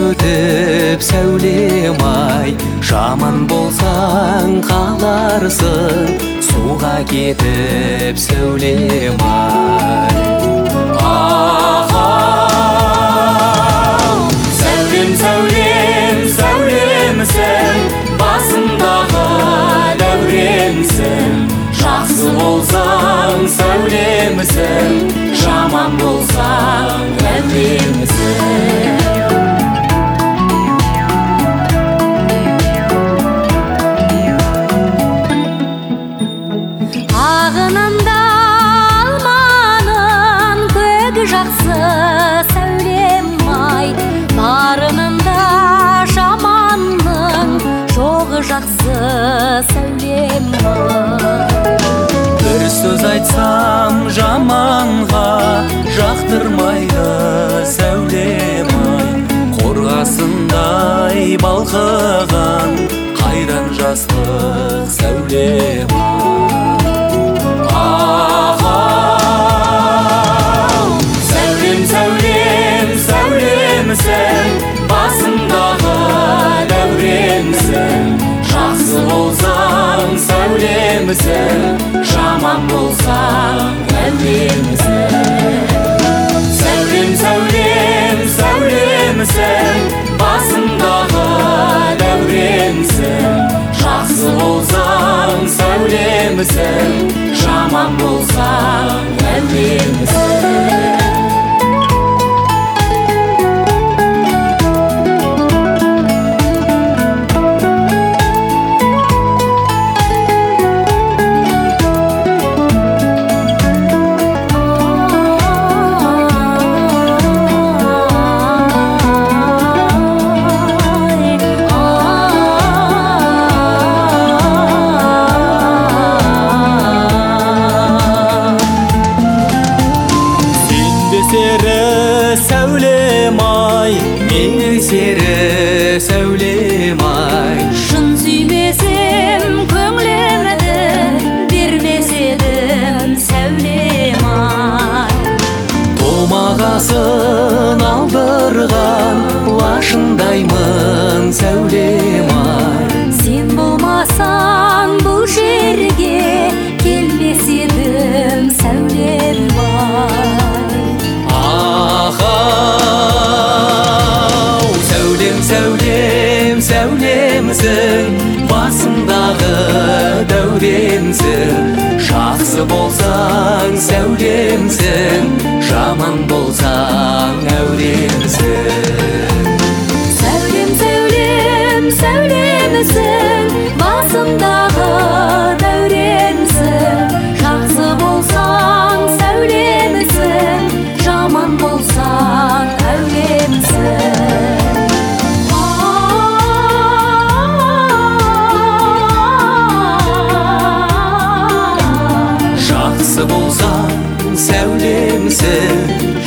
өтіп сәулем ай, жаман болсаң қаларсың, суға кетіп сәулем ай. Сәулем, сәулем, сәулемсің, басымдағы дәуремсің. Жақсы болсаң сәулемсің, жаман болсаң әуремсің. Ағынында алманың көгі жақсы сәулем ай, барынында жаманның жоғы жақсы сәулем ай. Бір сөз айтсам жаманға жақтырмайды сәулем ай, қорғасындай балқыған қайран жастық сәулем ай. Сәулем, сәулем, сәулемсің, басымдағы дәуремсің. Жақсы болсаң сәулемсің, жаман болсаң әуремсің. Сәулем, сәулем, сәулемсің, басымдағы дәуремсің. Жақсы болсаң сәулемсің, жаман болсаң әуремсің. Сәулем ай, мен сері сәулем ай. Шын сүймесем көңілімді бермес едім сәулем ай. Томағасын алдырған лашындаймын сәулем ай. Сен болмасаң бұл жерге келмес едім сәулем ай. Сәулем, сәулемсің, басымдағы дәуремсің. Жақсы болсаң сәулемсің, жаман болсаң әуремсің. Сәулем, сәулем, сәулемсің, басымдағы дәуремсің. Жақсы болсаң сәулемсің, жаман болсаң әуремсің. Жақсы болсаң сәулемсің,